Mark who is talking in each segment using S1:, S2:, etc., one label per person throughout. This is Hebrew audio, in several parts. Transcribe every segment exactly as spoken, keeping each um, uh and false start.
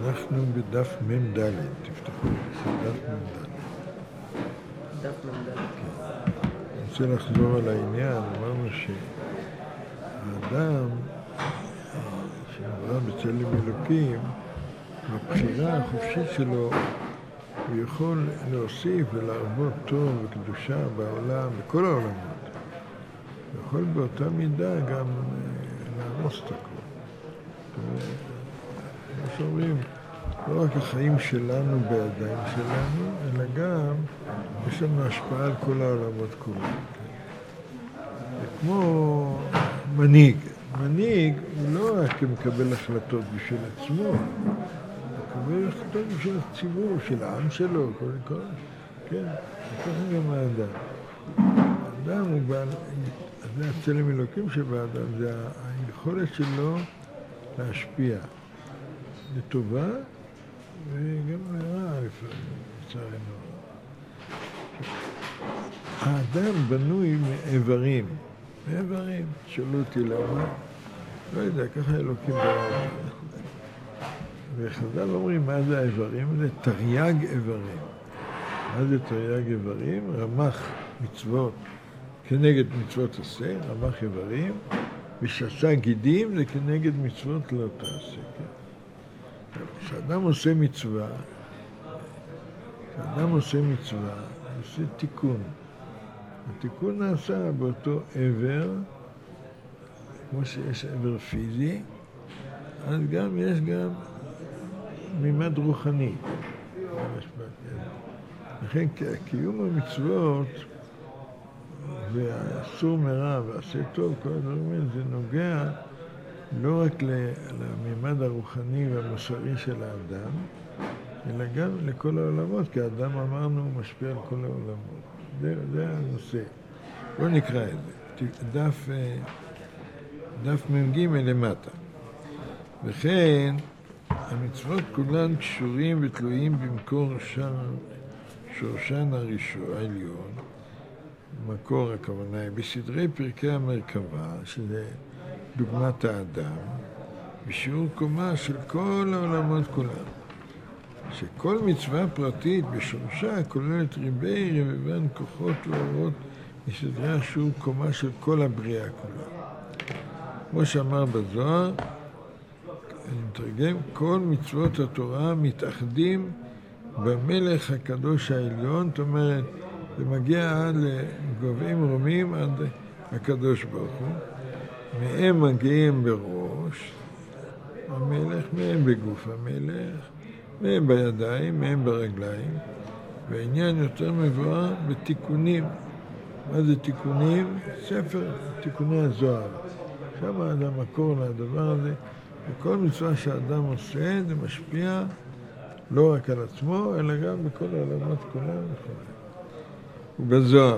S1: אנחנו בדף מ"ד, תפתחו דף מ"ד.
S2: דף מ"ד.
S1: אני רוצה לחזור על העניין. אמרנו שהאדם שנברא בצלם אלוקים, בבחירה החופשית שלו, הוא יכול להוסיף ולהרבות טוב וקדושה בעולם, בכל העולמות. הוא יכול באותה מידה גם להרוס את הכל. כמו שאומרים, לא רק החיים שלנו בידיים שלנו, אלא גם יש לנו השפעה על כל העולמות כולם. זה כמו מנהיג. מנהיג הוא לא רק מקבל החלטות בשביל עצמו, הוא מקבל החלטות בשביל הציבור, של העם שלו, קודם כל. כן, ככה גם האדם. האדם הוא בעל, זה הצלם אלוקים שבאדם, זה היכולת שלו להשפיע לטובה וגם לרעה לפעמים, לצערנו. האדם בנוי מאיברים, מאיברים. שאלו אותי למה, לא יודע, ככה אלוקים ברא. וחז"ל אומרים מה זה האיברים? זה תרי"ג איברים. מה זה תרי"ג איברים? רמ"ח מצוות כנגד מצוות עשה, רמ"ח איברים, ושס"ה גידים זה כנגד מצוות לא תעשה. כשאדם עושה מצווה, כשאדם עושה מצווה, הוא עושה תיקון. התיקון נעשה באותו עבר, כמו שיש עבר פיזי, אז גם יש גם מימד רוחני. לכן קיום המצוות והאסור מרע ועשה טוב, כל הדברים האלה, זה נוגע לא רק למימד הרוחני והמוסרי של האדם, אלא גם לכל העולמות, כי האדם אמרנו משפיע על כל העולמות. זה, זה הנושא. בואו נקרא את זה. דף, דף מ"ג למטה. וכן, המצוות כולן קשורים ותלויים במקור שורשן הראשון, העליון, מקור הכוונה היא בסדרי פרקי המרכבה, שזה דוגמת האדם, בשיעור קומה של כל העולמות כולם. שכל מצווה פרטית בשורשה כוללת ריבי רבבן כוחות ואורות מסדרי השיעור קומה של כל הבריאה כולה. כמו שאמר בזוהר, אני מתרגם, כל מצוות התורה מתאחדים במלך הקדוש העליון, זאת אומרת, זה מגיע עד לגובעים רומים, עד הקדוש ברוך הוא. מהם מגיעים בראש המלך, מהם בגוף המלך, מהם בידיים, מהם ברגליים, והעניין יותר מבואר בתיקונים. מה זה תיקונים? ספר תיקוני הזוהר. שם זה המקור לדבר הזה. וכל מצווה שהאדם עושה, זה משפיע לא רק על עצמו, אלא גם בכל העולמות כולם וכו'. ובזוהר,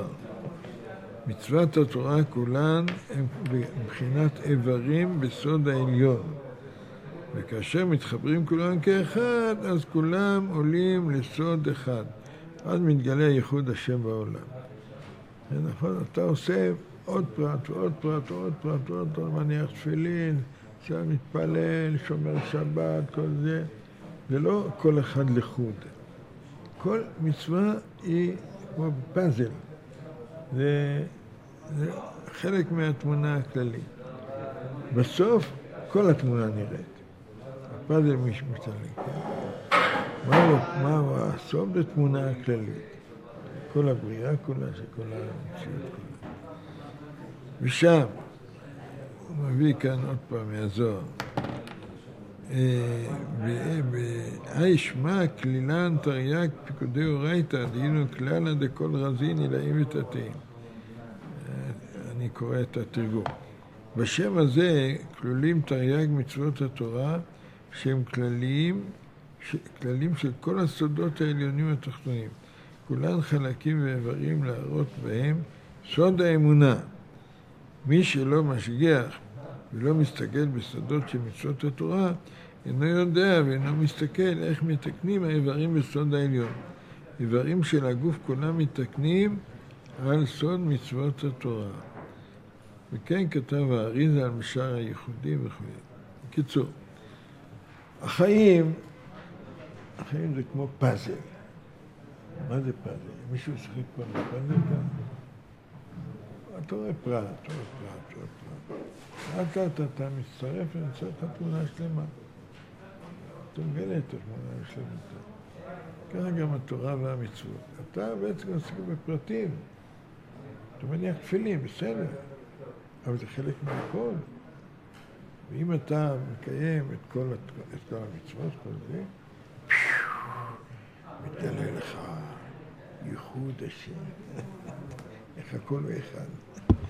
S1: מצוות התורה כולן הם מבחינת איברים בסוד העליון. וכאשר מתחברים כולם כאחד, אז כולם עולים לסוד אחד. אז מתגלה ייחוד השם בעולם. זה נכון, אתה עושה עוד פרט ועוד פרט ועוד פרט ועוד פרט, מניח תפילין, שם מתפלל, שומר שבת, כל זה. ולא כל אחד לחוד. כל מצווה היא כמו פאזל. זה, זה חלק מהתמונה הכללית. בסוף כל התמונה נראית. הפאזל משתלם. מהו, מהו הסוף? זה תמונה הכללית. כל הבריאה כולה, שכל המציאות כולה. ושם, הוא מביא כאן עוד פעם מהזוהר. הישמע כלילן תרי"ג פיקודי אורייתא דהיינו כללא דכל רזין עילאים ותתאים. אני קורא את התרגום. בשם הזה כלולים תרי"ג מצוות התורה שהם כלליים, כללים של כל הסודות העליונים התחתונים. כולן חלקים ואיברים להראות בהם סוד האמונה. מי שלא משגיח ולא מסתכל בסודות של מצוות התורה, אינו יודע ואינו מסתכל איך מתקנים האיברים בסוד העליון. איברים של הגוף כולם מתקנים על סוד מצוות התורה. וכן כתב האריזה על משאר הייחודי וכו'. בקיצור, החיים החיים זה כמו פאזל. מה זה פאזל? מישהו שחק פה לפאזל כאן? אתה רואה פרט, אתה רואה פרט, אתה רואה פרט. לאט לאט אתה מצטרף ונמצא את התמונה השלמה. אתה מגלה את התמונה השלמה. ככה גם התורה והמצוות. אתה בעצם עוסק בפרטים. אתה מניח תפילים, בסדר. אבל זה חלק מהכל. ואם אתה מקיים את כל, את כל המצוות, כל זה, מתגלה לך ייחוד השם. איך הכל הוא אחד.